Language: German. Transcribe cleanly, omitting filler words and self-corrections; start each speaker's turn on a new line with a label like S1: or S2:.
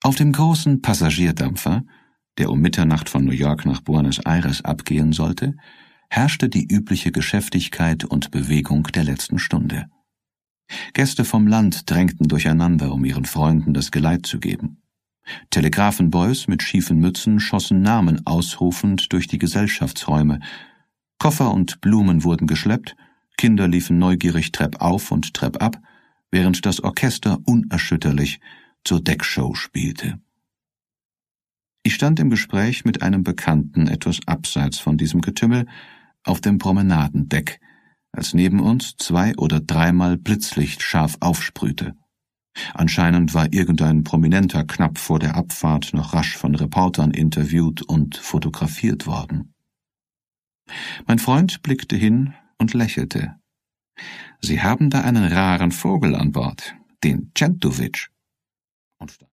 S1: Auf dem großen Passagierdampfer, der um Mitternacht von New York nach Buenos Aires abgehen sollte, herrschte die übliche Geschäftigkeit und Bewegung der letzten Stunde. Gäste vom Land drängten durcheinander, um ihren Freunden das Geleit zu geben. Telegrafenboys mit schiefen Mützen schossen Namen ausrufend durch die Gesellschaftsräume. Koffer und Blumen wurden geschleppt, Kinder liefen neugierig treppauf und treppab, während das Orchester unerschütterlich zur Deckshow spielte. Ich stand im Gespräch mit einem Bekannten etwas abseits von diesem Getümmel auf dem Promenadendeck, als neben uns 2- oder 3-mal Blitzlicht scharf aufsprühte. Anscheinend war irgendein Prominenter knapp vor der Abfahrt noch rasch von Reportern interviewt und fotografiert worden. Mein Freund blickte hin und lächelte. »Sie haben da einen raren Vogel an Bord, den Centovic.«